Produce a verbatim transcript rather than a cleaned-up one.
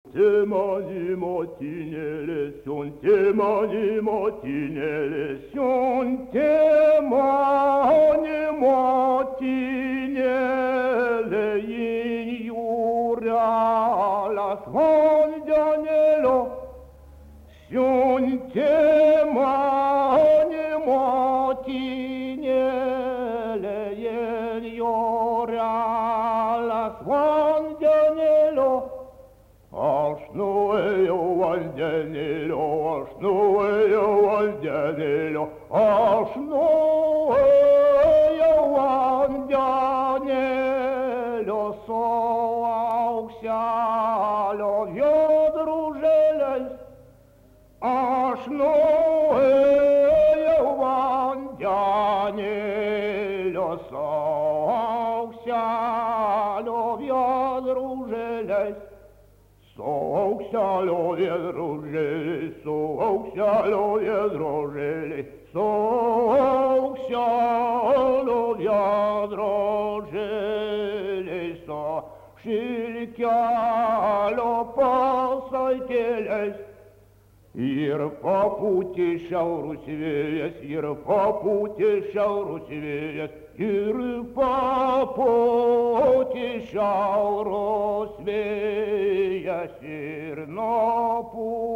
Te mani motinele sunt, te mani motinele sunt, te mani motinele iurea la sfondianelo sunt, te mani motinele iurea la sfondianelo. Aș nu eu aldenilo, aș nu eu aldenilo, aș nu eu aldenilo, so auxialo viodrujele, aș nu eu aldenilo, so auxialo viodrujele. Soğuksalo yedrojeli, soğuksalo yedrojeli, soğuksalo yedrojeli, so şilkalo pasaykeles. Ir po puti šiaurus vėjas, ir po puti šiaurus vėjas, ir po puti šiaurus vėjas, ir nuo puti.